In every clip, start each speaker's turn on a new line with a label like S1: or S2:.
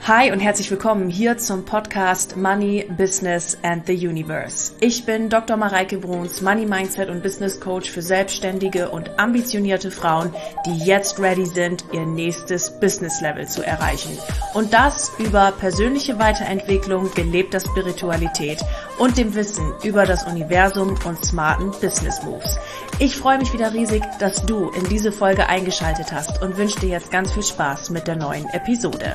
S1: Hi und herzlich willkommen hier zum Podcast Money, Business and the Universe. Ich bin Dr. Mareike Bruns, Money Mindset und Business Coach für selbstständige und ambitionierte Frauen, die jetzt ready sind, ihr nächstes Business Level zu erreichen. Und das über persönliche Weiterentwicklung, gelebter Spiritualität und dem Wissen über das Universum und smarten Business Moves. Ich freue mich wieder riesig, dass du in diese Folge eingeschaltet hast und wünsche dir jetzt ganz viel Spaß mit der neuen Episode.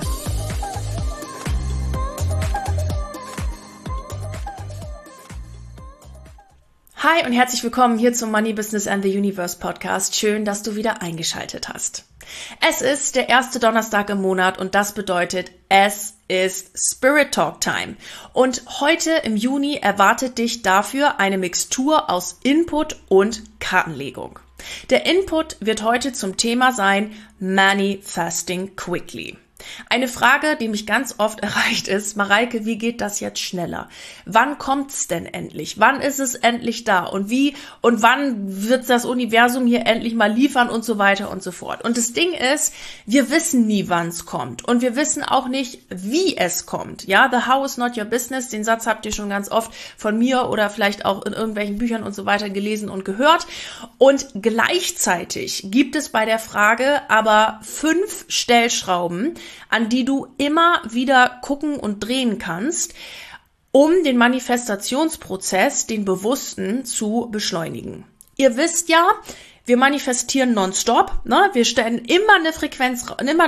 S1: Hi und herzlich willkommen hier zum Money, Business and the Universe Podcast. Schön, dass du wieder eingeschaltet hast. Es ist der erste Donnerstag im Monat und das bedeutet, es ist Spirit Talk Time. Und heute im Juni erwartet dich dafür eine Mixtur aus Input und Kartenlegung. Der Input wird heute zum Thema sein Manifesting Quickly. Eine Frage, die mich ganz oft erreicht ist: Mareike, wie geht das jetzt schneller? Wann kommt's denn endlich? Wann ist es endlich da? Und wie und wann wird das Universum hier endlich mal liefern und so weiter und so fort? Und das Ding ist, wir wissen nie, wann es kommt. Und wir wissen auch nicht, wie es kommt. Ja, the how is not your business. Den Satz habt ihr schon ganz oft von mir oder vielleicht auch in irgendwelchen Büchern und so weiter gelesen und gehört. Und gleichzeitig gibt es bei der Frage aber 5 Stellschrauben, an die du immer wieder gucken und drehen kannst, um den Manifestationsprozess, den bewussten, zu beschleunigen. Ihr wisst ja, wir manifestieren nonstop, ne? Wir stellen immer eine Frequenz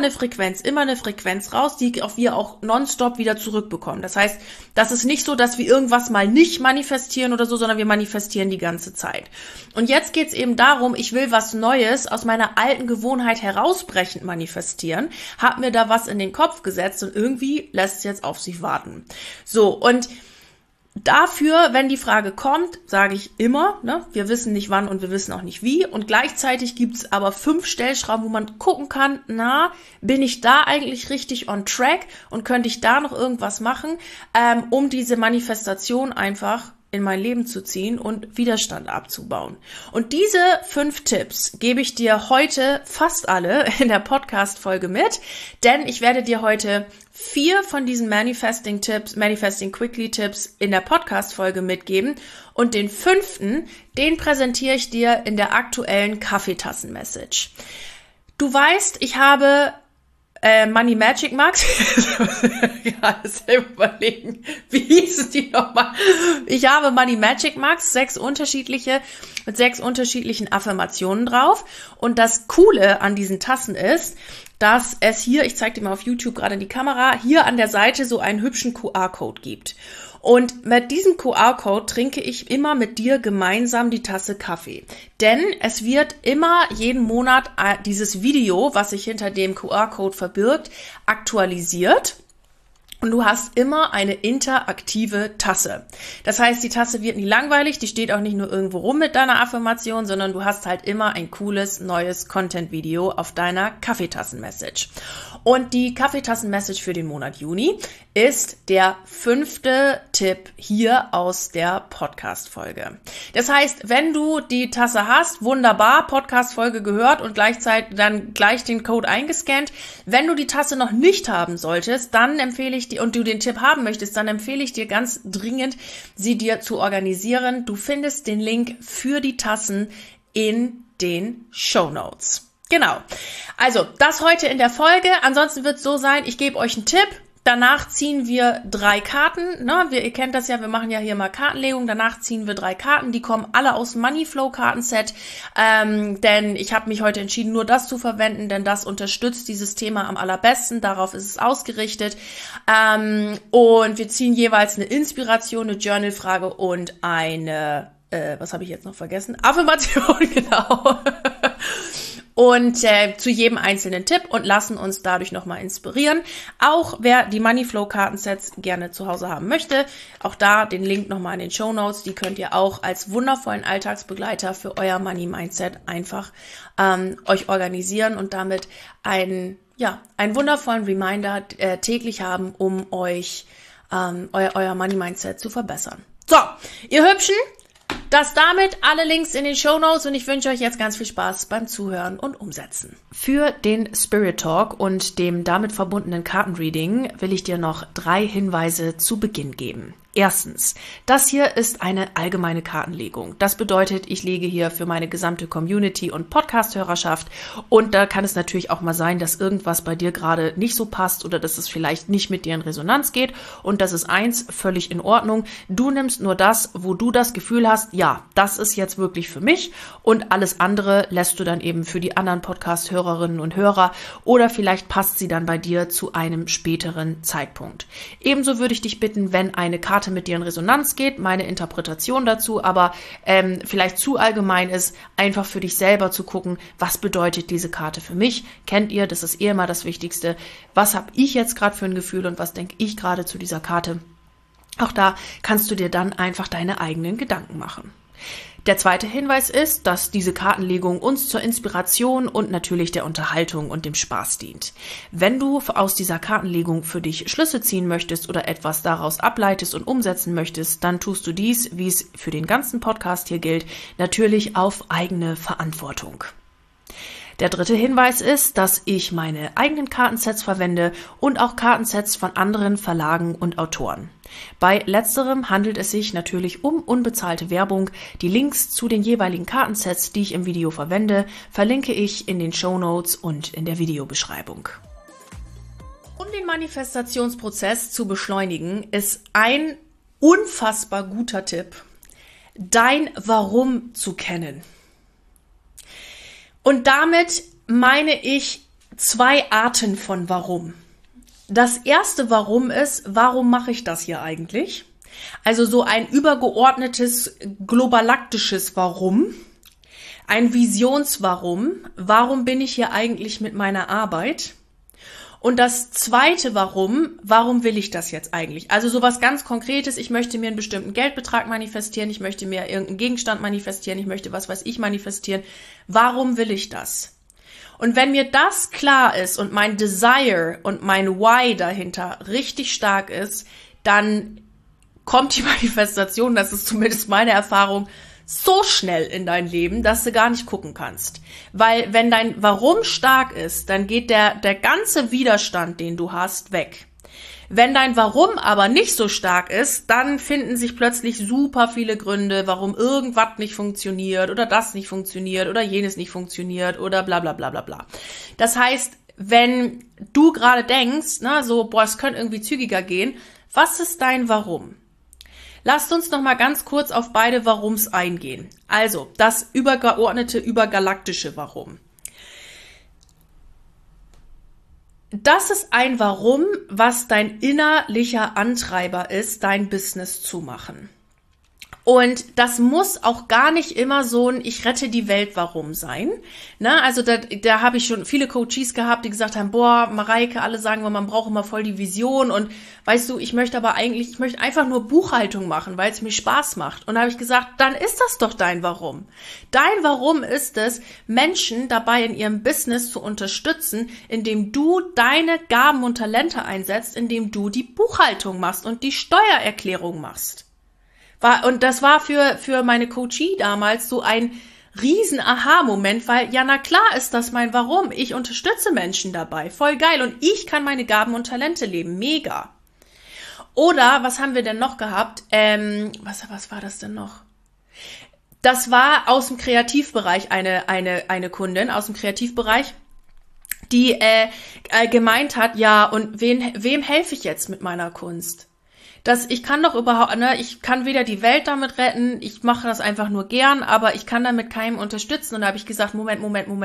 S1: raus, die wir auch nonstop wieder zurückbekommen. Das heißt, das ist nicht so, dass wir irgendwas mal nicht manifestieren oder so, sondern wir manifestieren die ganze Zeit. Und jetzt geht's eben darum, ich will was Neues aus meiner alten Gewohnheit herausbrechend manifestieren, hab mir da was in den Kopf gesetzt und irgendwie lässt es jetzt auf sich warten. So, und dafür, wenn die Frage kommt, sage ich immer, ne, wir wissen nicht wann und wir wissen auch nicht wie. Und gleichzeitig gibt's aber 5 Stellschrauben, wo man gucken kann, bin ich da eigentlich richtig on track und könnte ich da noch irgendwas machen, um diese Manifestation einfach in mein Leben zu ziehen und Widerstand abzubauen. Und diese 5 Tipps gebe ich dir heute fast alle in der Podcast-Folge mit, denn ich werde dir heute 4 von diesen Manifesting Quickly Tipps in der Podcast-Folge mitgeben und den 5., den präsentiere ich dir in der aktuellen Kaffeetassen-Message. Du weißt, ich habe Money Magic Max. Ja, selber überlegen. Wie hießen die nochmal? Ich habe Money Magic Max, 6 unterschiedliche, mit 6 unterschiedlichen Affirmationen drauf. Und das Coole an diesen Tassen ist, dass es hier, ich zeige dir mal auf YouTube gerade in die Kamera, hier an der Seite so einen hübschen QR-Code gibt. Und mit diesem QR-Code trinke ich immer mit dir gemeinsam die Tasse Kaffee. Denn es wird immer jeden Monat dieses Video, was sich hinter dem QR-Code verbirgt, aktualisiert. Und du hast immer eine interaktive Tasse. Das heißt, die Tasse wird nie langweilig, die steht auch nicht nur irgendwo rum mit deiner Affirmation, sondern du hast halt immer ein cooles, neues Content-Video auf deiner Kaffeetassen-Message. Und die Kaffeetassen-Message für den Monat Juni ist der 5. Tipp hier aus der Podcast-Folge. Das heißt, wenn du die Tasse hast, wunderbar, Podcast-Folge gehört und gleichzeitig dann gleich den Code eingescannt. Wenn du die Tasse noch nicht haben solltest, dann empfehle ich dir, und du den Tipp haben möchtest, dann empfehle ich dir ganz dringend, sie dir zu organisieren. Du findest den Link für die Tassen in den Shownotes. Genau. Also, das heute in der Folge. Ansonsten wird es so sein, ich gebe euch einen Tipp. Danach ziehen wir 3 Karten. Ne? Ihr kennt das ja, wir machen ja hier mal Kartenlegung. Danach ziehen wir 3 Karten. Die kommen alle aus dem Moneyflow-Kartenset. Denn ich habe mich heute entschieden, nur das zu verwenden, denn das unterstützt dieses Thema am allerbesten. Darauf ist es ausgerichtet. Und wir ziehen jeweils eine Inspiration, eine Journal-Frage und eine, was habe ich jetzt noch vergessen? Affirmation, genau. Und zu jedem einzelnen Tipp und lassen uns dadurch nochmal inspirieren. Auch wer die Moneyflow-Kartensets gerne zu Hause haben möchte, auch da den Link nochmal in den Shownotes. Die könnt ihr auch als wundervollen Alltagsbegleiter für euer Money-Mindset einfach euch organisieren und damit einen wundervollen Reminder täglich haben, um euch euer Money-Mindset zu verbessern. So, ihr Hübschen, Das damit alle Links in den Shownotes und ich wünsche euch jetzt ganz viel Spaß beim Zuhören und Umsetzen. Für den Spirit Talk und dem damit verbundenen Kartenreading will ich dir noch 3 Hinweise zu Beginn geben. Erstens, das hier ist eine allgemeine Kartenlegung. Das bedeutet, ich lege hier für meine gesamte Community und Podcast-Hörerschaft und da kann es natürlich auch mal sein, dass irgendwas bei dir gerade nicht so passt oder dass es vielleicht nicht mit dir in Resonanz geht und das ist völlig in Ordnung. Du nimmst nur das, wo du das Gefühl hast, ja, das ist jetzt wirklich für mich und alles andere lässt du dann eben für die anderen Podcast-Hörerinnen und Hörer oder vielleicht passt sie dann bei dir zu einem späteren Zeitpunkt. Ebenso würde ich dich bitten, wenn eine Karte mit dir in Resonanz geht, meine Interpretation dazu, aber vielleicht zu allgemein ist, einfach für dich selber zu gucken, was bedeutet diese Karte für mich? Kennt ihr, das ist immer das Wichtigste. Was habe ich jetzt gerade für ein Gefühl und was denke ich gerade zu dieser Karte? Auch da kannst du dir dann einfach deine eigenen Gedanken machen. Der zweite Hinweis ist, dass diese Kartenlegung uns zur Inspiration und natürlich der Unterhaltung und dem Spaß dient. Wenn du aus dieser Kartenlegung für dich Schlüsse ziehen möchtest oder etwas daraus ableitest und umsetzen möchtest, dann tust du dies, wie es für den ganzen Podcast hier gilt, natürlich auf eigene Verantwortung. Der dritte Hinweis ist, dass ich meine eigenen Kartensets verwende und auch Kartensets von anderen Verlagen und Autoren. Bei letzterem handelt es sich natürlich um unbezahlte Werbung. Die Links zu den jeweiligen Kartensets, die ich im Video verwende, verlinke ich in den Shownotes und in der Videobeschreibung. Um den Manifestationsprozess zu beschleunigen, ist ein unfassbar guter Tipp, dein Warum zu kennen. Und damit meine ich 2 Arten von Warum. Das erste Warum ist, warum mache ich das hier eigentlich? Also so ein übergeordnetes, globalaktisches Warum, ein Visionswarum. Warum bin ich hier eigentlich mit meiner Arbeit? Und das zweite warum will ich das jetzt eigentlich? Also sowas ganz Konkretes, ich möchte mir einen bestimmten Geldbetrag manifestieren, ich möchte mir irgendeinen Gegenstand manifestieren, ich möchte was weiß ich manifestieren. Warum will ich das? Und wenn mir das klar ist und mein Desire und mein Why dahinter richtig stark ist, dann kommt die Manifestation, das ist zumindest meine Erfahrung, so schnell in dein Leben, dass du gar nicht gucken kannst. Weil wenn dein Warum stark ist, dann geht der ganze Widerstand, den du hast, weg. Wenn dein Warum aber nicht so stark ist, dann finden sich plötzlich super viele Gründe, warum irgendwas nicht funktioniert oder das nicht funktioniert oder jenes nicht funktioniert oder bla bla bla bla bla. Das heißt, wenn du gerade denkst, es könnte irgendwie zügiger gehen, was ist dein Warum? Lasst uns noch mal ganz kurz auf beide Warums eingehen. Also, das übergeordnete, übergalaktische Warum. Das ist ein Warum, was dein innerlicher Antreiber ist, dein Business zu machen. Und das muss auch gar nicht immer so ein Ich rette die Welt Warum sein. Also da habe ich schon viele Coaches gehabt, die gesagt haben, Mareike, alle sagen immer, man braucht immer voll die Vision und weißt du, ich möchte einfach nur Buchhaltung machen, weil es mir Spaß macht. Und da habe ich gesagt, dann ist das doch dein Warum. Dein Warum ist es, Menschen dabei in ihrem Business zu unterstützen, indem du deine Gaben und Talente einsetzt, indem du die Buchhaltung machst und die Steuererklärung machst. Und das war für meine Coachie damals so ein riesen Aha-Moment, weil ja, na klar ist das mein Warum. Ich unterstütze Menschen dabei. Voll geil. Und ich kann meine Gaben und Talente leben. Mega. Oder, was haben wir denn noch gehabt? Was war das denn noch? Das war aus dem Kreativbereich eine Kundin aus dem Kreativbereich, die gemeint hat, ja, und wem helfe ich jetzt mit meiner Kunst? Ich kann doch überhaupt, ich kann weder die Welt damit retten, ich mache das einfach nur gern, aber ich kann damit keinem unterstützen. Und da habe ich gesagt, Moment.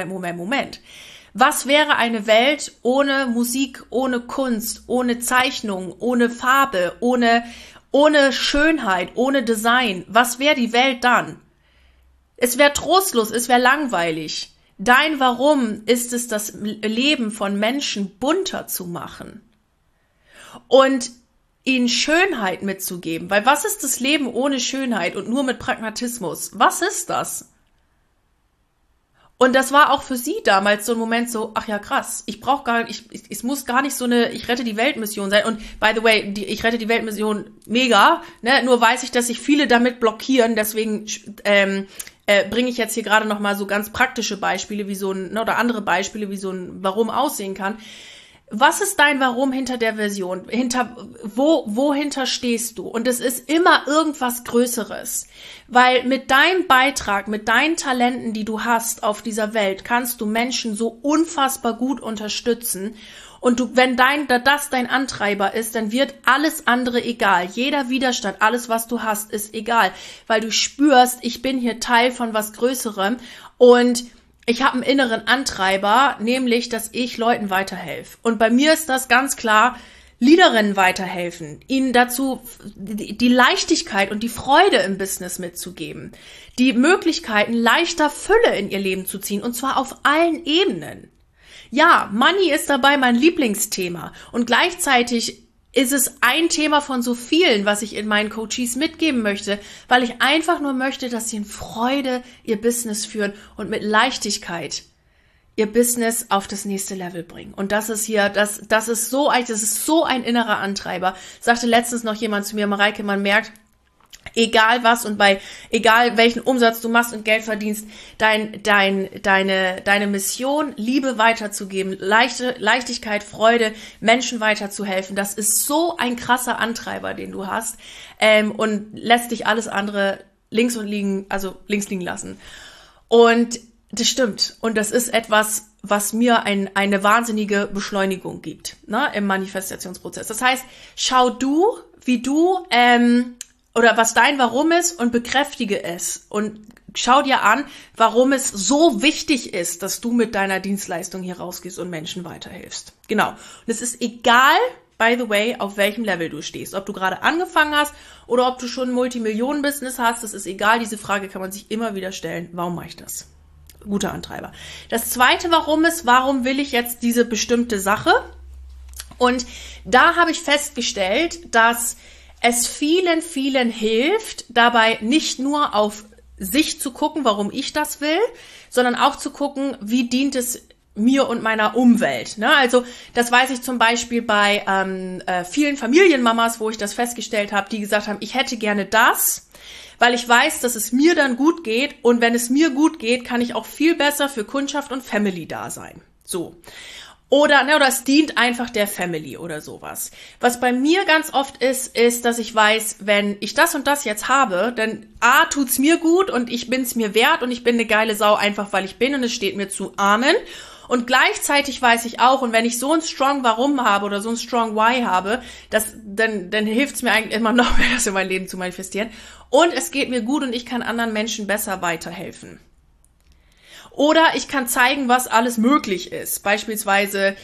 S1: Was wäre eine Welt ohne Musik, ohne Kunst, ohne Zeichnung, ohne Farbe, ohne Schönheit, ohne Design? Was wäre die Welt dann? Es wäre trostlos, es wäre langweilig. Dein Warum ist es, das Leben von Menschen bunter zu machen. Und ihnen Schönheit mitzugeben. Weil was ist das Leben ohne Schönheit und nur mit Pragmatismus? Was ist das? Und das war auch für sie damals so ein Moment so, ach ja, krass, ich brauche gar nicht, es muss gar nicht so eine Ich rette die Welt-Mission sein. Und by the way, die Ich rette die Welt-Mission mega, ne? Nur weiß ich, dass sich viele damit blockieren, deswegen bringe ich jetzt hier gerade nochmal so ganz praktische Beispiele, wie so ein, oder andere Beispiele, wie so ein Warum aussehen kann. Was ist dein Warum hinter der Version? Wohinter stehst du? Und es ist immer irgendwas Größeres. Weil mit deinem Beitrag, mit deinen Talenten, die du hast auf dieser Welt, kannst du Menschen so unfassbar gut unterstützen. Und wenn das dein Antreiber ist, dann wird alles andere egal. Jeder Widerstand, alles, was du hast, ist egal. Weil du spürst, ich bin hier Teil von was Größerem und ich habe einen inneren Antreiber, nämlich, dass ich Leuten weiterhelfe. Und bei mir ist das ganz klar, Leaderinnen weiterhelfen, ihnen dazu die Leichtigkeit und die Freude im Business mitzugeben, die Möglichkeiten, leichter Fülle in ihr Leben zu ziehen, und zwar auf allen Ebenen. Ja, Money ist dabei mein Lieblingsthema und gleichzeitig ist es ein Thema von so vielen, was ich in meinen Coaches mitgeben möchte, weil ich einfach nur möchte, dass sie in Freude ihr Business führen und mit Leichtigkeit ihr Business auf das nächste Level bringen. Und das ist hier, das ist so ein innerer Antreiber. Sagte letztens noch jemand zu mir, Mareike, man merkt, egal was und egal welchen Umsatz du machst und Geld verdienst, deine Mission, Liebe weiterzugeben, Leichtigkeit, Freude, Menschen weiterzuhelfen, das ist so ein krasser Antreiber, den du hast, und lässt dich alles andere links liegen lassen. Und das stimmt. Und das ist etwas, was mir eine wahnsinnige Beschleunigung gibt, ne, im Manifestationsprozess. Das heißt, schau du, wie du, oder was dein Warum ist und bekräftige es und schau dir an, warum es so wichtig ist, dass du mit deiner Dienstleistung hier rausgehst und Menschen weiterhilfst. Genau. Und es ist egal, by the way, auf welchem Level du stehst. Ob du gerade angefangen hast oder ob du schon ein Multimillionen-Business hast, das ist egal. Diese Frage kann man sich immer wieder stellen. Warum mache ich das? Guter Antreiber. Das zweite Warum ist, warum will ich jetzt diese bestimmte Sache? Und da habe ich festgestellt, dass es vielen, vielen hilft, dabei nicht nur auf sich zu gucken, warum ich das will, sondern auch zu gucken, wie dient es mir und meiner Umwelt. Ne? Also das weiß ich zum Beispiel bei vielen Familienmamas, wo ich das festgestellt habe, die gesagt haben, ich hätte gerne das, weil ich weiß, dass es mir dann gut geht und wenn es mir gut geht, kann ich auch viel besser für Kundschaft und Family da sein. So. Oder es dient einfach der Family oder sowas. Was bei mir ganz oft ist, dass ich weiß, wenn ich das und das jetzt habe, dann A, tut's mir gut und ich bin's mir wert und ich bin eine geile Sau einfach, weil ich bin und es steht mir zu. Amen. Und gleichzeitig weiß ich auch, und wenn ich so ein strong Warum habe oder so ein strong Why habe, dann hilft's mir eigentlich immer noch mehr, das in mein Leben zu manifestieren. Und es geht mir gut und ich kann anderen Menschen besser weiterhelfen. Oder ich kann zeigen, was alles möglich ist. Beispielsweise,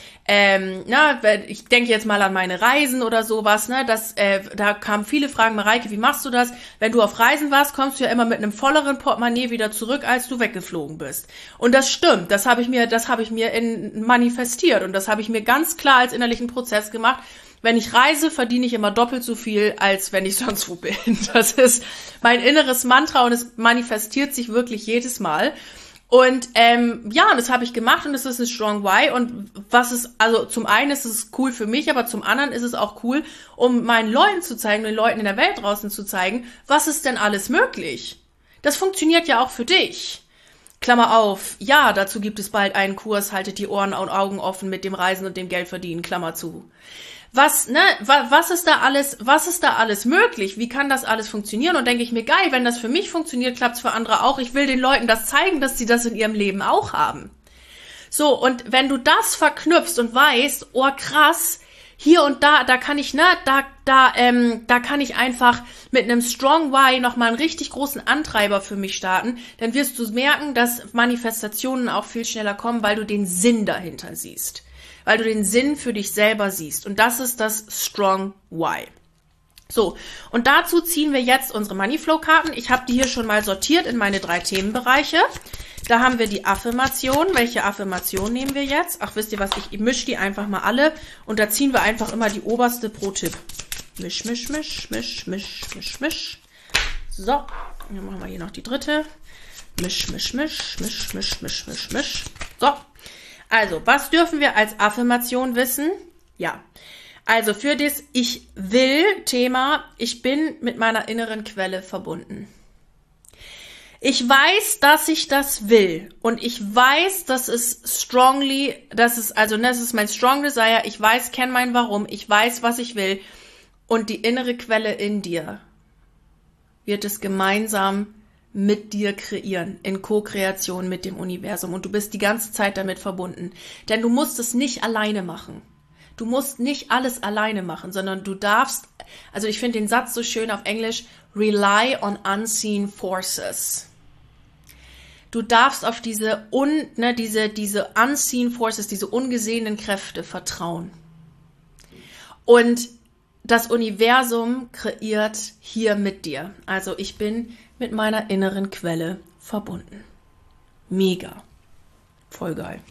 S1: ich denke jetzt mal an meine Reisen oder sowas, ne? Da kamen viele Fragen, Mareike, wie machst du das? Wenn du auf Reisen warst, kommst du ja immer mit einem volleren Portemonnaie wieder zurück, als du weggeflogen bist. Und das stimmt, das habe ich mir manifestiert und das habe ich mir ganz klar als innerlichen Prozess gemacht. Wenn ich reise, verdiene ich immer doppelt so viel, als wenn ich sonst wo bin. Das ist mein inneres Mantra und es manifestiert sich wirklich jedes Mal. Und und das habe ich gemacht und das ist ein strong why. Und zum einen ist es cool für mich, aber zum anderen ist es auch cool, um meinen Leuten zu zeigen, den Leuten in der Welt draußen zu zeigen, was ist denn alles möglich? Das funktioniert ja auch für dich. Klammer auf, ja, dazu gibt es bald einen Kurs, haltet die Ohren und Augen offen mit dem Reisen und dem Geld verdienen, Klammer zu. Was ist da alles möglich? Wie kann das alles funktionieren? Und denke ich mir, geil, wenn das für mich funktioniert, klappt's für andere auch. Ich will den Leuten das zeigen, dass sie das in ihrem Leben auch haben. So, und wenn du das verknüpfst und weißt, oh krass, hier und da kann ich, da kann ich einfach mit einem Strong Why nochmal einen richtig großen Antreiber für mich starten, dann wirst du merken, dass Manifestationen auch viel schneller kommen, weil du den Sinn dahinter siehst. Weil du den Sinn für dich selber siehst. Und das ist das Strong Why. So, und dazu ziehen wir jetzt unsere Moneyflow-Karten. Ich habe die hier schon mal sortiert in meine 3 Themenbereiche. Da haben wir die Affirmation. Welche Affirmation nehmen wir jetzt? Ach, wisst ihr was, ich mische die einfach mal alle. Und da ziehen wir einfach immer die oberste pro Tipp. Misch, misch, misch, misch, misch, misch, misch. So, dann machen wir hier noch die dritte. Misch, misch, misch, misch, misch, misch, misch, misch. So, also, was dürfen wir als Affirmation wissen? Ja, also für das Ich will Thema, ich bin mit meiner inneren Quelle verbunden. Ich weiß, dass ich das will und ich weiß, das ist mein strong desire, ich weiß, kenne mein Warum, ich weiß, was ich will und die innere Quelle in dir wird es gemeinsam mit dir kreieren, in Co-Kreation mit dem Universum und du bist die ganze Zeit damit verbunden, denn du musst es nicht alleine machen. Du musst nicht alles alleine machen, sondern du darfst, also ich finde den Satz so schön auf Englisch, rely on unseen forces. Du darfst auf diese unseen forces, diese ungesehenen Kräfte vertrauen. Und das Universum kreiert hier mit dir. Also ich bin mit meiner inneren Quelle verbunden. Mega. Voll geil.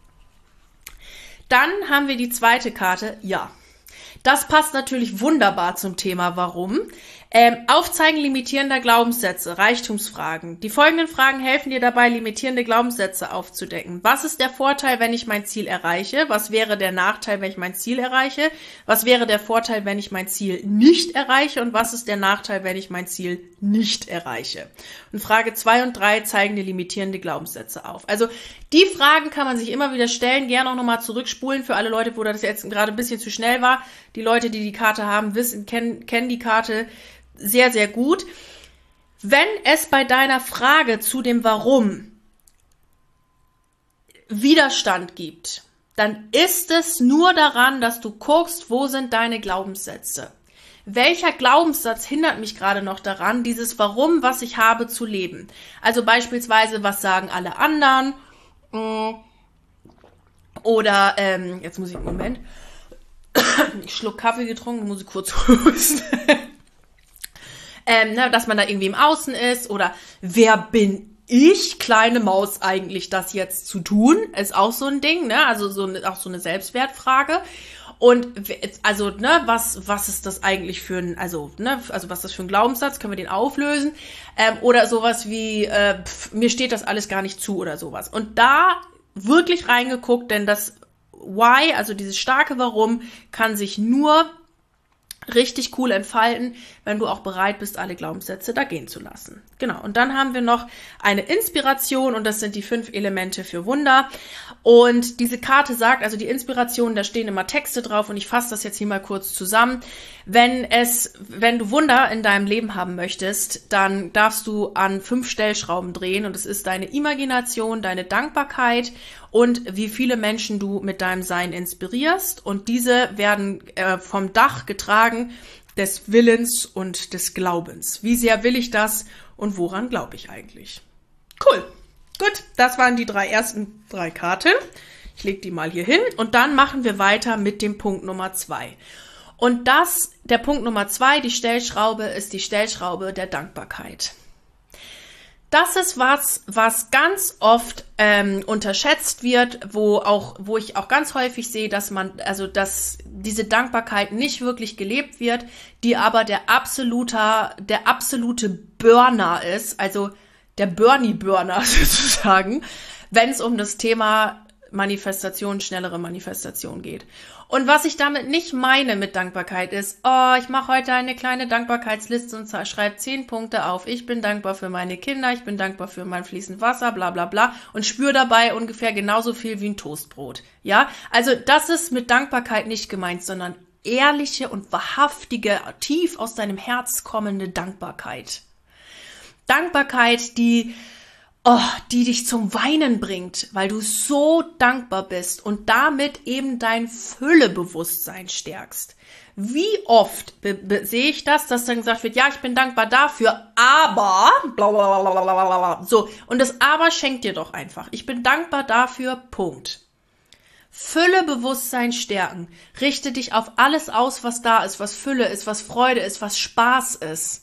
S1: Dann haben wir die zweite Karte. Ja. Das passt natürlich wunderbar zum Thema Warum. Aufzeigen limitierender Glaubenssätze, Reichtumsfragen. Die folgenden Fragen helfen dir dabei, limitierende Glaubenssätze aufzudecken. Was ist der Vorteil, wenn ich mein Ziel erreiche? Was wäre der Nachteil, wenn ich mein Ziel erreiche? Was wäre der Vorteil, wenn ich mein Ziel nicht erreiche? Und was ist der Nachteil, wenn ich mein Ziel nicht erreiche? Und Frage 2 und 3 zeigen dir limitierende Glaubenssätze auf. Also die Fragen kann man sich immer wieder stellen. Gerne auch nochmal zurückspulen für alle Leute, wo das jetzt gerade ein bisschen zu schnell war. Die Leute, die die Karte haben, kennen die Karte sehr, sehr gut. Wenn es bei deiner Frage zu dem Warum Widerstand gibt, dann ist es nur daran, dass du guckst, wo sind deine Glaubenssätze? Welcher Glaubenssatz hindert mich gerade noch daran, dieses Warum, was ich habe, zu leben? Also beispielsweise, was sagen alle anderen? Oder, jetzt muss ich einen Moment, ich schluck Kaffee getrunken, muss ich kurz husten. Dass man da irgendwie im Außen ist oder wer bin ich, kleine Maus, eigentlich das jetzt zu tun, ist auch so ein Ding, ne? Also auch so eine Selbstwertfrage. Und also, ne, was ist das eigentlich für ein, also was ist das für ein Glaubenssatz? Können wir den auflösen? Oder sowas wie, mir steht das alles gar nicht zu oder sowas. Und da wirklich reingeguckt, denn das Why, also dieses starke Warum, kann sich nur richtig cool entfalten, wenn du auch bereit bist, alle Glaubenssätze da gehen zu lassen. Genau, und dann haben wir noch eine Inspiration und das sind die 5 Elemente für Wunder. Und diese Karte sagt, also die Inspiration, da stehen immer Texte drauf und ich fasse das jetzt hier mal kurz zusammen. Wenn du Wunder in deinem Leben haben möchtest, dann darfst du an 5 Stellschrauben drehen und es ist deine Imagination, deine Dankbarkeit und wie viele Menschen du mit deinem Sein inspirierst. Und diese werden vom Dach getragen des Willens und des Glaubens. Wie sehr will ich das und woran glaube ich eigentlich? Cool. Gut, das waren die ersten 3 Karten. Ich lege die mal hier hin und dann machen wir weiter mit dem Punkt Nummer 2. Und der Punkt Nummer 2, die Stellschraube, ist die Stellschraube der Dankbarkeit. Das ist was ganz oft unterschätzt wird, wo ich auch ganz häufig sehe, dass diese Dankbarkeit nicht wirklich gelebt wird, die aber der absolute Burner ist, also der Bernie-Burner sozusagen, wenn es um das Thema Manifestation, schnellere Manifestation geht. Und was ich damit nicht meine mit Dankbarkeit ist, ich mache heute eine kleine Dankbarkeitsliste und schreibe 10 Punkte auf. Ich bin dankbar für meine Kinder, ich bin dankbar für mein fließend Wasser, bla bla bla und spüre dabei ungefähr genauso viel wie ein Toastbrot. Ja, also das ist mit Dankbarkeit nicht gemeint, sondern ehrliche und wahrhaftige, tief aus deinem Herz kommende Dankbarkeit. Dankbarkeit, die dich zum Weinen bringt, weil du so dankbar bist und damit eben dein Füllebewusstsein stärkst. Wie oft sehe ich das, dass dann gesagt wird, ja, ich bin dankbar dafür, aber blablabla. So, und das Aber schenkt dir doch einfach. Ich bin dankbar dafür, Punkt. Füllebewusstsein stärken. Richte dich auf alles aus, was da ist, was Fülle ist, was Freude ist, was Spaß ist.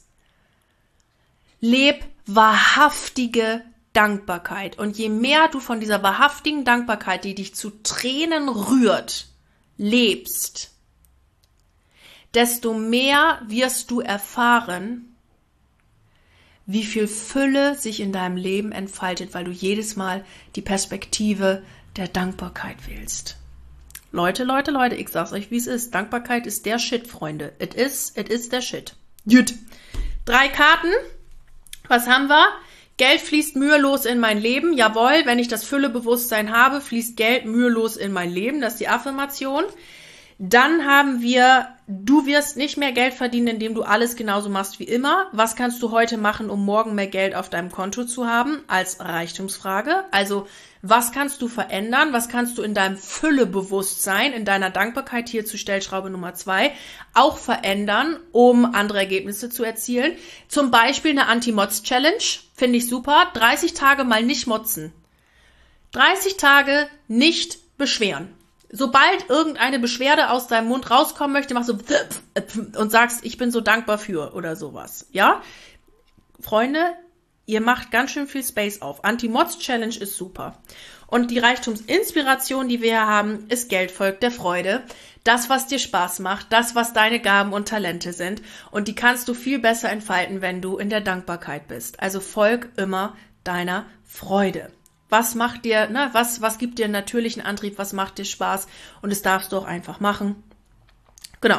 S1: Leb wahrhaftige Dankbarkeit. Und je mehr du von dieser wahrhaftigen Dankbarkeit, die dich zu Tränen rührt, lebst, desto mehr wirst du erfahren, wie viel Fülle sich in deinem Leben entfaltet, weil du jedes Mal die Perspektive der Dankbarkeit wählst. Leute, ich sag's euch, wie es ist. Dankbarkeit ist der Shit, Freunde. It is der Shit. Gut. 3 Karten. Was haben wir? Geld fließt mühelos in mein Leben. Jawohl, wenn ich das Füllebewusstsein habe, fließt Geld mühelos in mein Leben. Das ist die Affirmation. Dann haben wir, du wirst nicht mehr Geld verdienen, indem du alles genauso machst wie immer. Was kannst du heute machen, um morgen mehr Geld auf deinem Konto zu haben? Als Reichtumsfrage. Also, was kannst du verändern? Was kannst du in deinem Füllebewusstsein, in deiner Dankbarkeit, hierzu Stellschraube Nummer 2, auch verändern, um andere Ergebnisse zu erzielen? Zum Beispiel eine Anti-Motz-Challenge. Finde ich super. 30 Tage mal nicht motzen. 30 Tage nicht beschweren. Sobald irgendeine Beschwerde aus deinem Mund rauskommen möchte, machst du und sagst, ich bin so dankbar für oder sowas. Ja? Freunde, ihr macht ganz schön viel Space auf. Anti-Motz-Challenge ist super. Und die Reichtumsinspiration, die wir hier haben, ist Geld folgt der Freude. Das, was dir Spaß macht, das, was deine Gaben und Talente sind. Und die kannst du viel besser entfalten, wenn du in der Dankbarkeit bist. Also folg immer deiner Freude. Was macht dir, was gibt dir einen natürlichen Antrieb, was macht dir Spaß? Und das darfst du auch einfach machen. Genau.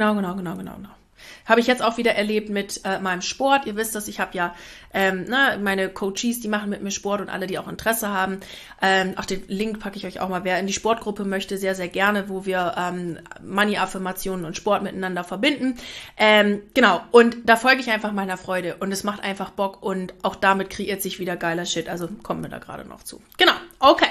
S1: Habe ich jetzt auch wieder erlebt mit meinem Sport. Ihr wisst das, ich habe ja meine Coaches, die machen mit mir Sport und alle, die auch Interesse haben. Auch den Link packe ich euch auch mal, wer in die Sportgruppe möchte, sehr, sehr gerne, wo wir Money-Affirmationen und Sport miteinander verbinden. Genau, und da folge ich einfach meiner Freude und es macht einfach Bock und auch damit kreiert sich wieder geiler Shit. Also kommen wir da gerade noch zu. Genau, okay.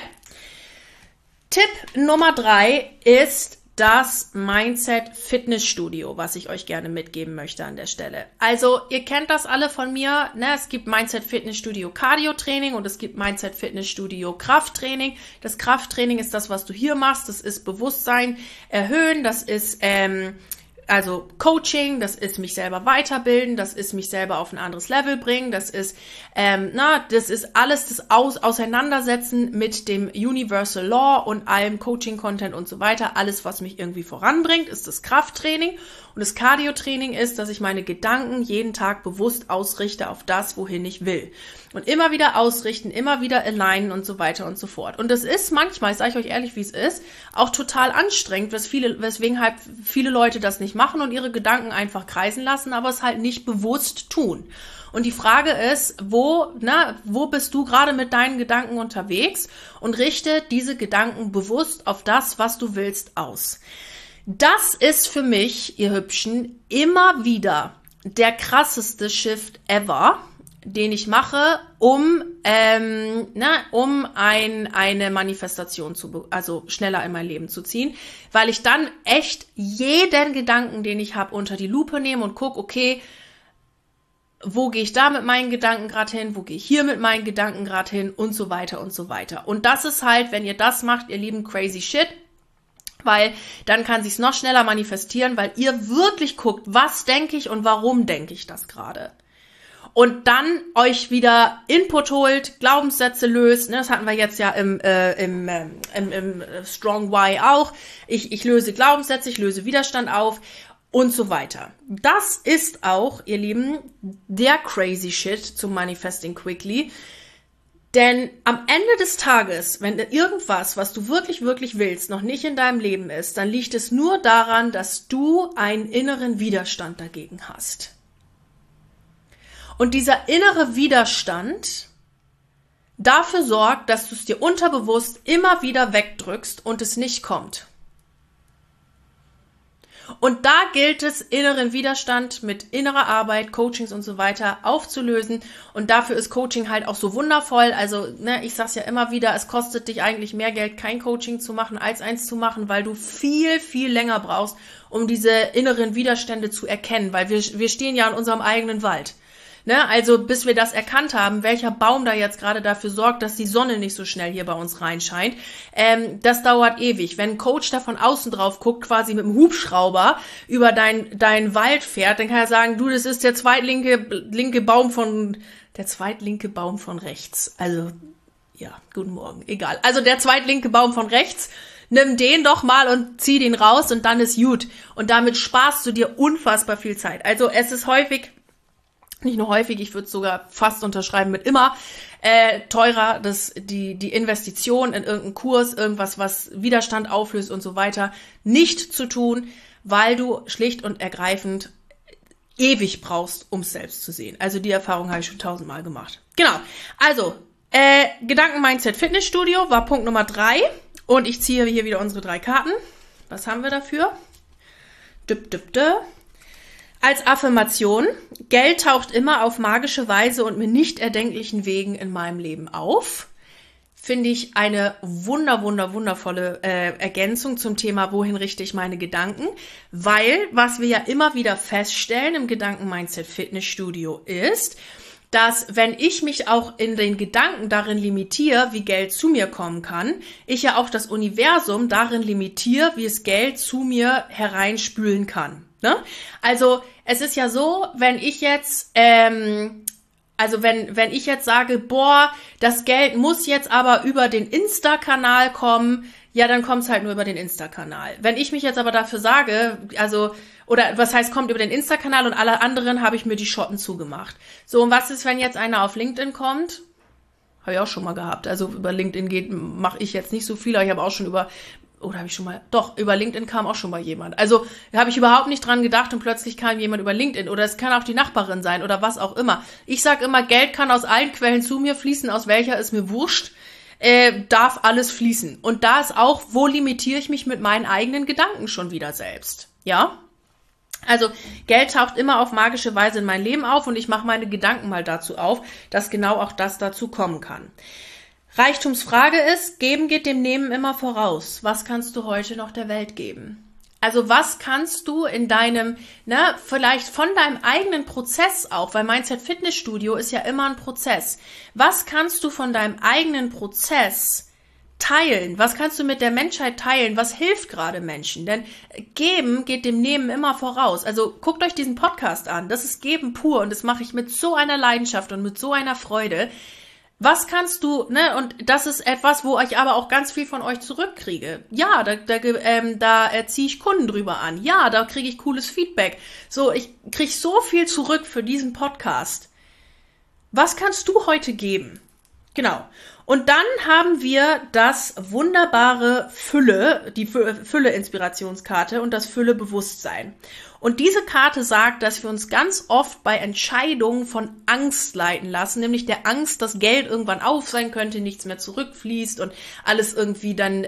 S1: Tipp Nummer 3 ist das Mindset Fitnessstudio, was ich euch gerne mitgeben möchte an der Stelle. Also, ihr kennt das alle von mir, ne? Es gibt Mindset Fitnessstudio Cardio-Training und es gibt Mindset Fitnessstudio Krafttraining. Das Krafttraining ist das, was du hier machst. Das ist Bewusstsein erhöhen, das ist also Coaching, das ist mich selber weiterbilden, das ist mich selber auf ein anderes Level bringen, das ist das ist alles das Auseinandersetzen mit dem Universal Law und allem Coaching-Content und so weiter. Alles, was mich irgendwie voranbringt, ist das Krafttraining. Und das Cardio-Training ist, dass ich meine Gedanken jeden Tag bewusst ausrichte auf das, wohin ich will. Und immer wieder ausrichten, immer wieder alignen und so weiter und so fort. Und das ist manchmal, sage ich euch ehrlich, wie es ist, auch total anstrengend, weswegen halt viele Leute das nicht machen und ihre Gedanken einfach kreisen lassen, aber es halt nicht bewusst tun. Und die Frage ist, wo bist du gerade mit deinen Gedanken unterwegs und richte diese Gedanken bewusst auf das, was du willst, aus. Das ist für mich, ihr Hübschen, immer wieder der krasseste Shift ever, den ich mache, um eine Manifestation also schneller in mein Leben zu ziehen, weil ich dann echt jeden Gedanken, den ich habe, unter die Lupe nehme und gucke, okay, wo gehe ich da mit meinen Gedanken gerade hin, wo gehe ich hier mit meinen Gedanken gerade hin und so weiter und so weiter. Und das ist halt, wenn ihr das macht, ihr lieben crazy shit, weil dann kann sich's noch schneller manifestieren, weil ihr wirklich guckt, was denke ich und warum denke ich das gerade. Und dann euch wieder Input holt, Glaubenssätze löst, ne, das hatten wir jetzt ja im Strong Why auch. Ich löse Glaubenssätze, ich löse Widerstand auf und so weiter. Das ist auch, ihr Lieben, der crazy shit zum Manifesting Quickly. Denn am Ende des Tages, wenn irgendwas, was du wirklich, wirklich willst, noch nicht in deinem Leben ist, dann liegt es nur daran, dass du einen inneren Widerstand dagegen hast. Und dieser innere Widerstand dafür sorgt, dass du es dir unterbewusst immer wieder wegdrückst und es nicht kommt. Und da gilt es, inneren Widerstand mit innerer Arbeit, Coachings und so weiter aufzulösen. Und dafür ist Coaching halt auch so wundervoll. Also, ich sag's ja immer wieder, es kostet dich eigentlich mehr Geld, kein Coaching zu machen, als eins zu machen, weil du viel, viel länger brauchst, um diese inneren Widerstände zu erkennen. Weil wir stehen ja in unserem eigenen Wald. Ne, also bis wir das erkannt haben, welcher Baum da jetzt gerade dafür sorgt, dass die Sonne nicht so schnell hier bei uns reinscheint, das dauert ewig. Wenn ein Coach da von außen drauf guckt, quasi mit dem Hubschrauber über dein Wald fährt, dann kann er sagen, du, das ist der zweitlinke Baum von rechts. Also, ja, guten Morgen, egal. Also der zweitlinke Baum von rechts, nimm den doch mal und zieh den raus und dann ist gut. Und damit sparst du dir unfassbar viel Zeit. Also es ist häufig Nicht nur häufig, ich würde es sogar fast unterschreiben mit immer teurer, die Investition in irgendeinen Kurs, irgendwas, was Widerstand auflöst und so weiter, nicht zu tun, weil du schlicht und ergreifend ewig brauchst, um es selbst zu sehen. Also die Erfahrung habe ich schon 1000-mal gemacht. Genau, also Gedanken-Mindset Fitnessstudio war Punkt Nummer 3 und ich ziehe hier wieder unsere 3 Karten. Was haben wir dafür? Als Affirmation: Geld taucht immer auf magische Weise und mit nicht erdenklichen Wegen in meinem Leben auf. Finde ich eine wundervolle Ergänzung zum Thema, wohin richte ich meine Gedanken? Weil, was wir ja immer wieder feststellen im Gedanken-Mindset Fitnessstudio ist, dass wenn ich mich auch in den Gedanken darin limitiere, wie Geld zu mir kommen kann, ich ja auch das Universum darin limitiere, wie es Geld zu mir hereinspülen kann. Ne? Also es ist ja so, wenn ich jetzt wenn ich jetzt sage, boah, das Geld muss jetzt aber über den Insta-Kanal kommen, ja, dann kommt es halt nur über den Insta-Kanal. Wenn ich mich jetzt aber dafür sage, oder was heißt, kommt über den Insta-Kanal und alle anderen habe ich mir die Schotten zugemacht. So, und was ist, wenn jetzt einer auf LinkedIn kommt? Habe ich auch schon mal gehabt. Also über LinkedIn mache ich jetzt nicht so viel, aber ich habe auch schon über LinkedIn kam auch schon mal jemand. Also da habe ich überhaupt nicht dran gedacht und plötzlich kam jemand über LinkedIn oder es kann auch die Nachbarin sein oder was auch immer. Ich sage immer, Geld kann aus allen Quellen zu mir fließen, aus welcher ist mir wurscht, darf alles fließen. Und da ist auch, wo limitiere ich mich mit meinen eigenen Gedanken schon wieder selbst? Ja? Also Geld taucht immer auf magische Weise in mein Leben auf und ich mache meine Gedanken mal dazu auf, dass genau auch das dazu kommen kann. Reichtumsfrage ist, geben geht dem Nehmen immer voraus. Was kannst du heute noch der Welt geben? Also was kannst du in deinem, vielleicht von deinem eigenen Prozess auch, weil Mindset Fitnessstudio ist ja immer ein Prozess. Was kannst du von deinem eigenen Prozess teilen? Was kannst du mit der Menschheit teilen? Was hilft gerade Menschen? Denn geben geht dem Nehmen immer voraus. Also guckt euch diesen Podcast an. Das ist Geben pur und das mache ich mit so einer Leidenschaft und mit so einer Freude. Was kannst du, und das ist etwas, wo ich aber auch ganz viel von euch zurückkriege. Ja, da ziehe ich Kunden drüber an. Ja, da kriege ich cooles Feedback. So, ich kriege so viel zurück für diesen Podcast. Was kannst du heute geben? Genau. Und dann haben wir das wunderbare die Fülle-Inspirationskarte und das Fülle-Bewusstsein. Und diese Karte sagt, dass wir uns ganz oft bei Entscheidungen von Angst leiten lassen, nämlich der Angst, dass Geld irgendwann auf sein könnte, nichts mehr zurückfließt und alles irgendwie dann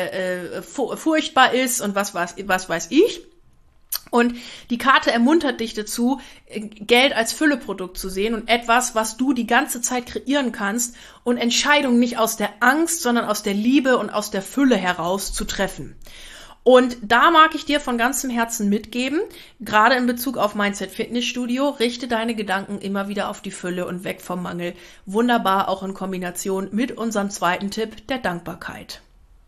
S1: furchtbar ist und was weiß ich. Und die Karte ermuntert dich dazu, Geld als Fülleprodukt zu sehen und etwas, was du die ganze Zeit kreieren kannst und Entscheidungen nicht aus der Angst, sondern aus der Liebe und aus der Fülle heraus zu treffen. Und da mag ich dir von ganzem Herzen mitgeben, gerade in Bezug auf Mindset Fitnessstudio, richte deine Gedanken immer wieder auf die Fülle und weg vom Mangel. Wunderbar auch in Kombination mit unserem zweiten Tipp, der Dankbarkeit.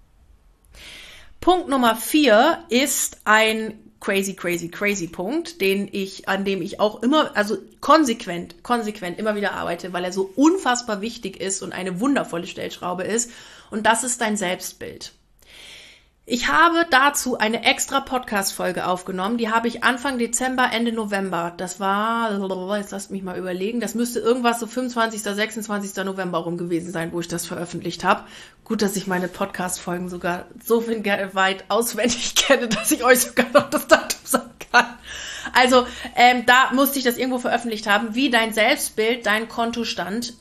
S1: Punkt Nummer 4 ist ein crazy Punkt, an dem ich auch immer, also konsequent immer wieder arbeite, weil er so unfassbar wichtig ist und eine wundervolle Stellschraube ist. Und das ist dein Selbstbild. Ich habe dazu eine extra Podcast-Folge aufgenommen, die habe ich Anfang Dezember, Ende November, das war, jetzt lasst mich mal überlegen, das müsste irgendwas so 25., 26. November rum gewesen sein, wo ich das veröffentlicht habe. Gut, dass ich meine Podcast-Folgen sogar so weit auswendig kenne, dass ich euch sogar noch das Datum sagen kann. Also, da musste ich das irgendwo veröffentlicht haben, wie dein Selbstbild dein Kontostand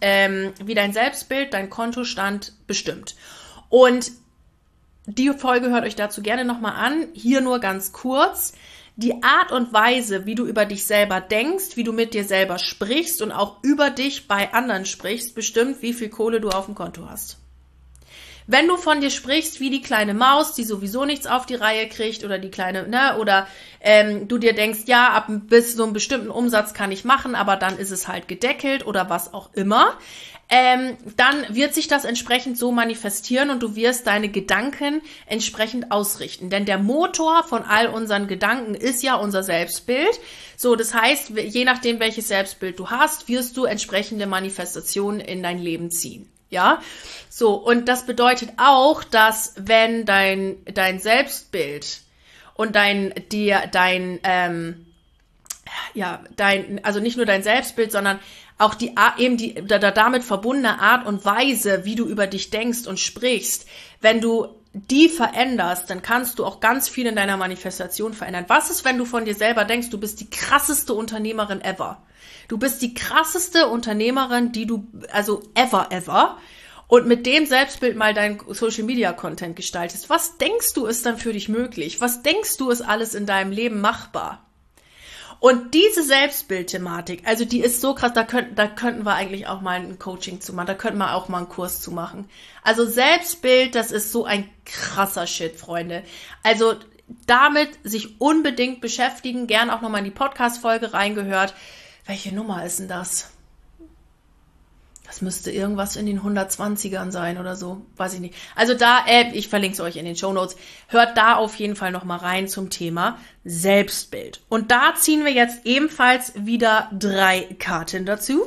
S1: bestimmt. Und die Folge hört euch dazu gerne nochmal an. Hier nur ganz kurz. Die Art und Weise, wie du über dich selber denkst, wie du mit dir selber sprichst und auch über dich bei anderen sprichst, bestimmt, wie viel Kohle du auf dem Konto hast. Wenn du von dir sprichst wie die kleine Maus, die sowieso nichts auf die Reihe kriegt oder die kleine, du dir denkst, ja, bis so einem bestimmten Umsatz kann ich machen, aber dann ist es halt gedeckelt oder was auch immer, dann wird sich das entsprechend so manifestieren und du wirst deine Gedanken entsprechend ausrichten. Denn der Motor von all unseren Gedanken ist ja unser Selbstbild. So, das heißt, je nachdem, welches Selbstbild du hast, wirst du entsprechende Manifestationen in dein Leben ziehen. Ja, so, und das bedeutet auch, dass wenn dein Selbstbild und also nicht nur dein Selbstbild, sondern auch die damit verbundene Art und Weise, wie du über dich denkst und sprichst. Wenn du die veränderst, dann kannst du auch ganz viel in deiner Manifestation verändern. Was ist, wenn du von dir selber denkst, du bist die krasseste Unternehmerin ever? Du bist die krasseste Unternehmerin, ever. Und mit dem Selbstbild mal dein Social-Media-Content gestaltest. Was denkst du, ist dann für dich möglich? Was denkst du, ist alles in deinem Leben machbar? Und diese Selbstbild-Thematik, also die ist so krass, da könnten wir eigentlich auch mal ein Coaching zu machen, da könnten wir auch mal einen Kurs zu machen. Also Selbstbild, das ist so ein krasser Shit, Freunde. Also damit sich unbedingt beschäftigen, gern auch nochmal in die Podcast-Folge reingehört. Welche Nummer ist denn das? Das müsste irgendwas in den 120ern sein oder so, weiß ich nicht. Also da, ich verlinke es euch in den Shownotes. Hört da auf jeden Fall nochmal rein zum Thema Selbstbild. Und da ziehen wir jetzt ebenfalls wieder 3 Karten dazu.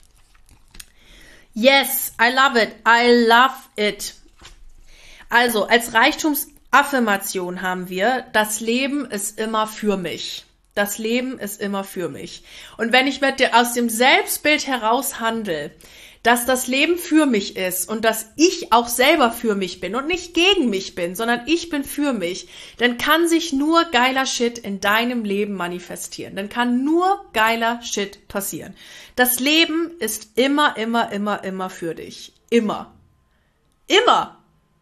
S1: Yes, I love it. I love it. Also, als Reichtumsaffirmation haben wir, das Leben ist immer für mich. Das Leben ist immer für mich. Und wenn ich aus dem Selbstbild heraus handle, dass das Leben für mich ist und dass ich auch selber für mich bin und nicht gegen mich bin, sondern ich bin für mich, dann kann sich nur geiler Shit in deinem Leben manifestieren. Dann kann nur geiler Shit passieren. Das Leben ist immer, immer, immer, immer für dich. Immer. Immer.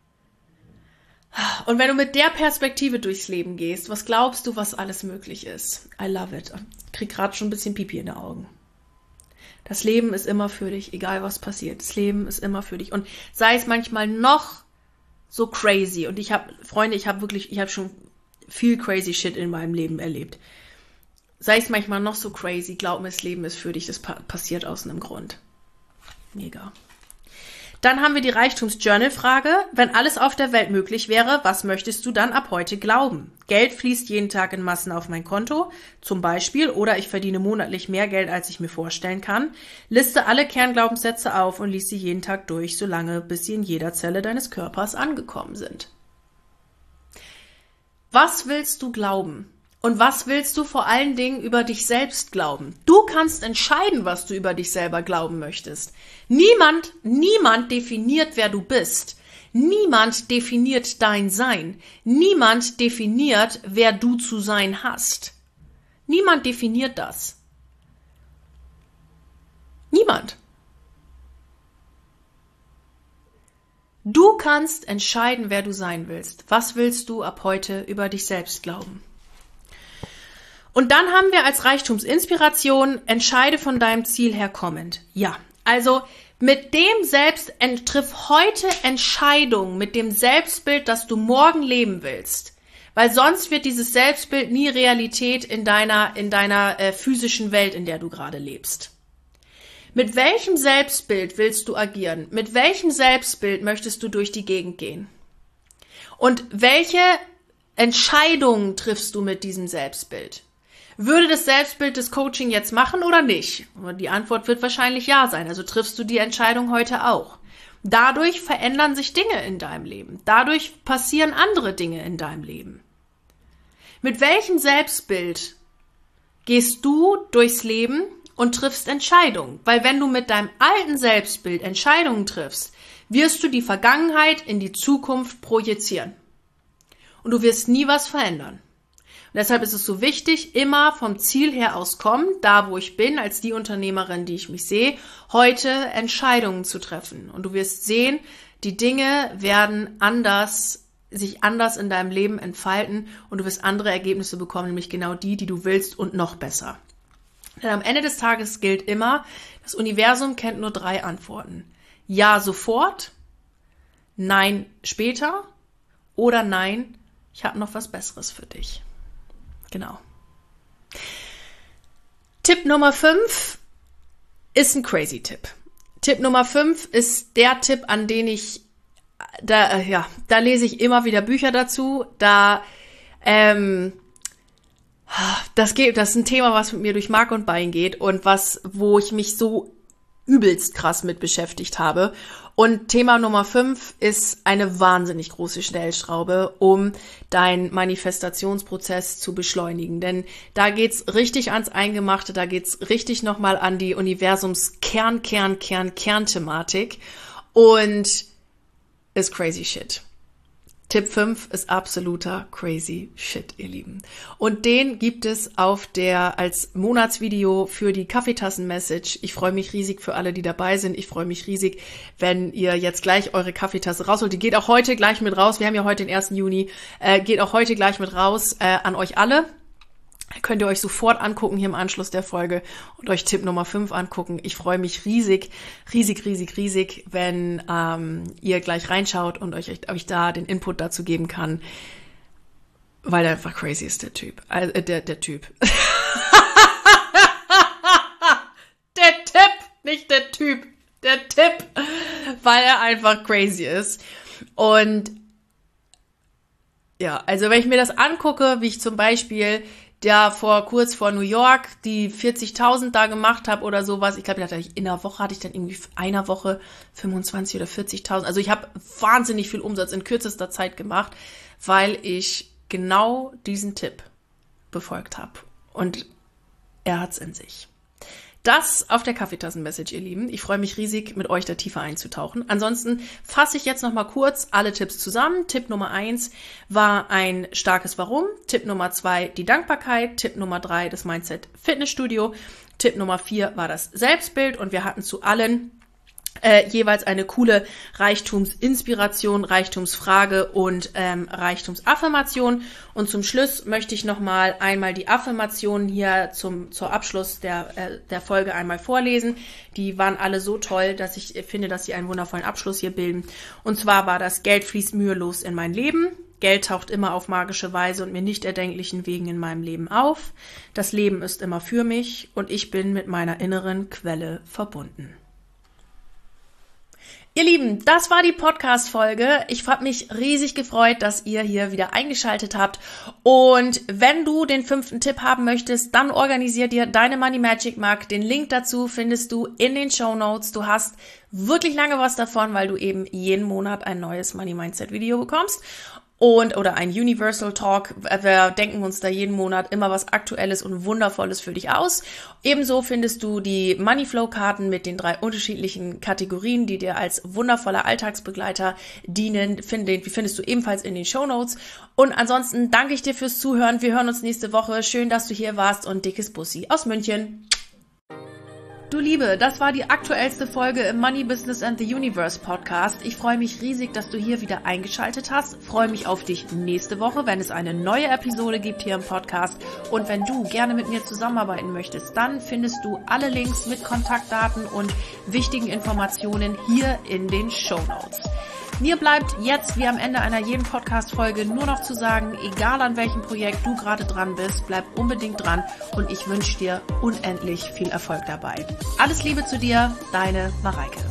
S1: Und wenn du mit der Perspektive durchs Leben gehst, was glaubst du, was alles möglich ist? I love it. Ich krieg gerade schon ein bisschen Pipi in den Augen. Das Leben ist immer für dich, egal was passiert. Das Leben ist immer für dich. Und sei es manchmal noch so crazy. Und ich habe schon viel crazy Shit in meinem Leben erlebt. Sei es manchmal noch so crazy, glaub mir, das Leben ist für dich. Das passiert aus einem Grund. Mega. Dann haben wir die Reichtums-Journal-Frage. Wenn alles auf der Welt möglich wäre, was möchtest du dann ab heute glauben? Geld fließt jeden Tag in Massen auf mein Konto, zum Beispiel, oder ich verdiene monatlich mehr Geld, als ich mir vorstellen kann. Liste alle Kernglaubenssätze auf und lies sie jeden Tag durch, solange bis sie in jeder Zelle deines Körpers angekommen sind. Was willst du glauben? Und was willst du vor allen Dingen über dich selbst glauben? Du kannst entscheiden, was du über dich selber glauben möchtest. Niemand definiert, wer du bist. Niemand definiert dein Sein. Niemand definiert, wer du zu sein hast. Niemand definiert das. Niemand. Du kannst entscheiden, wer du sein willst. Was willst du ab heute über dich selbst glauben? Und dann haben wir als Reichtumsinspiration, entscheide von deinem Ziel her kommend. Ja, also mit dem triff heute Entscheidungen mit dem Selbstbild, das du morgen leben willst. Weil sonst wird dieses Selbstbild nie Realität in deiner physischen Welt, in der du gerade lebst. Mit welchem Selbstbild willst du agieren? Mit welchem Selbstbild möchtest du durch die Gegend gehen? Und welche Entscheidungen triffst du mit diesem Selbstbild? Würde das Selbstbild das Coaching jetzt machen oder nicht? Und die Antwort wird wahrscheinlich ja sein. Also triffst du die Entscheidung heute auch. Dadurch verändern sich Dinge in deinem Leben. Dadurch passieren andere Dinge in deinem Leben. Mit welchem Selbstbild gehst du durchs Leben und triffst Entscheidungen? Weil wenn du mit deinem alten Selbstbild Entscheidungen triffst, wirst du die Vergangenheit in die Zukunft projizieren. Und du wirst nie was verändern. Und deshalb ist es so wichtig, immer vom Ziel her aus kommen, da wo ich bin, als die Unternehmerin, die ich mich sehe, heute Entscheidungen zu treffen. Und du wirst sehen, die Dinge werden sich anders in deinem Leben entfalten und du wirst andere Ergebnisse bekommen, nämlich genau die du willst und noch besser. Denn am Ende des Tages gilt immer, das Universum kennt nur 3 Antworten. Ja, sofort, nein, später oder nein, ich habe noch was Besseres für dich. Genau. Tipp Nummer 5 ist ein crazy Tipp. Tipp Nummer 5 ist der Tipp, an den da lese ich immer wieder Bücher dazu. Das ist ein Thema, was mit mir durch Mark und Bein geht und wo ich mich so übelst krass mit beschäftigt habe. Und Thema Nummer 5 ist eine wahnsinnig große Stellschraube, um deinen Manifestationsprozess zu beschleunigen. Denn da geht's richtig ans Eingemachte, da geht's richtig nochmal an die Universums-Kern-Thematik und ist crazy shit. Tipp 5 ist absoluter crazy shit, ihr Lieben. Und den gibt es als Monatsvideo für die Kaffeetassen-Message. Ich freue mich riesig für alle, die dabei sind. Ich freue mich riesig, wenn ihr jetzt gleich eure Kaffeetasse rausholt. Die geht auch heute gleich mit raus. Wir haben ja heute den 1. Juni. Geht auch heute gleich mit raus an euch alle. Könnt ihr euch sofort angucken hier im Anschluss der Folge und euch Tipp Nummer 5 angucken. Ich freue mich riesig, wenn ihr gleich reinschaut und euch da den Input dazu geben kann, weil er einfach crazy ist, der Typ. Der Typ. Der Tipp, nicht der Typ. Der Tipp, weil er einfach crazy ist. Und ja, also wenn ich mir das angucke, wie ich zum Beispiel kurz vor New York die 40.000 da gemacht habe oder sowas. Ich glaube, in einer Woche hatte ich dann irgendwie einer Woche 25 oder 40.000. Also ich habe wahnsinnig viel Umsatz in kürzester Zeit gemacht, weil ich genau diesen Tipp befolgt habe. Und er hat's in sich. Das auf der Kaffeetassen-Message, ihr Lieben. Ich freue mich riesig, mit euch da tiefer einzutauchen. Ansonsten fasse ich jetzt nochmal kurz alle Tipps zusammen. Tipp Nummer 1 war ein starkes Warum. Tipp Nummer 2 die Dankbarkeit. Tipp Nummer 3 das Mindset Fitnessstudio. Tipp Nummer 4 war das Selbstbild. Und wir hatten zu allen jeweils eine coole Reichtumsinspiration, Reichtumsfrage und Reichtumsaffirmation. Und zum Schluss möchte ich nochmal einmal die Affirmationen hier zur Abschluss der Folge einmal vorlesen. Die waren alle so toll, dass ich finde, dass sie einen wundervollen Abschluss hier bilden. Und zwar war das: Geld fließt mühelos in mein Leben. Geld taucht immer auf magische Weise und mir nicht erdenklichen Wegen in meinem Leben auf. Das Leben ist immer für mich und ich bin mit meiner inneren Quelle verbunden. Ihr Lieben, das war die Podcast-Folge. Ich habe mich riesig gefreut, dass ihr hier wieder eingeschaltet habt. Und wenn du den 5. Tipp haben möchtest, dann organisier dir deine Money Magic Mug. Den Link dazu findest du in den Shownotes. Du hast wirklich lange was davon, weil du eben jeden Monat ein neues Money Mindset Video bekommst. Oder ein Universal Talk. Wir denken uns da jeden Monat immer was Aktuelles und Wundervolles für dich aus. Ebenso findest du die Moneyflow-Karten mit den 3 unterschiedlichen Kategorien, die dir als wundervoller Alltagsbegleiter dienen. Die findest du ebenfalls in den Shownotes. Und ansonsten danke ich dir fürs Zuhören. Wir hören uns nächste Woche. Schön, dass du hier warst und dickes Bussi aus München. Du Liebe, das war die aktuellste Folge im Money Business and the Universe Podcast. Ich freue mich riesig, dass du hier wieder eingeschaltet hast. Freue mich auf dich nächste Woche, wenn es eine neue Episode gibt hier im Podcast. Und wenn du gerne mit mir zusammenarbeiten möchtest, dann findest du alle Links mit Kontaktdaten und wichtigen Informationen hier in den Shownotes. Mir bleibt jetzt, wie am Ende einer jeden Podcast-Folge, nur noch zu sagen, egal an welchem Projekt du gerade dran bist, bleib unbedingt dran und ich wünsche dir unendlich viel Erfolg dabei. Alles Liebe zu dir, deine Mareike.